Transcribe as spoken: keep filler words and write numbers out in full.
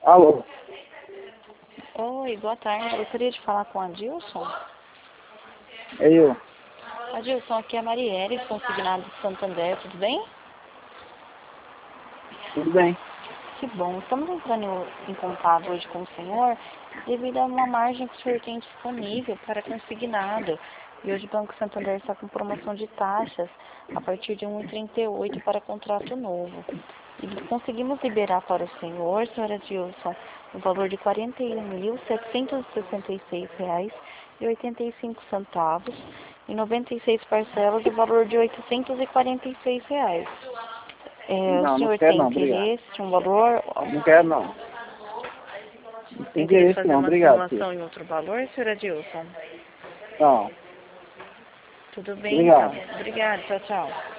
Alô? Oi, boa tarde. Eu gostaria de falar com a Adilson. É eu. Adilson, aqui é a Marielle, consignado de Santander, tudo bem? Tudo bem? Que bom. Estamos entrando em, em contato hoje com o senhor devido a uma margem que o senhor tem disponível para consignado. E hoje o Banco Santander está com promoção de taxas a partir de um vírgula trinta e oito para contrato novo. E conseguimos liberar para o senhor, senhora Adilson, o valor de quarenta e um mil, setecentos e sessenta e seis reais e oitenta e cinco centavos, em noventa e seis parcelas, o valor de oitocentos e quarenta e seis reais. É, o Não, não senhor quero tem não, obrigado. interesse, um valor? Não quero não. Não tem Tem interesse em interesse fazer não, uma obrigado, filho. simulação em outro valor, senhora Adilson? Não, Tudo bem, então. obrigado. Obrigada, tchau, tchau.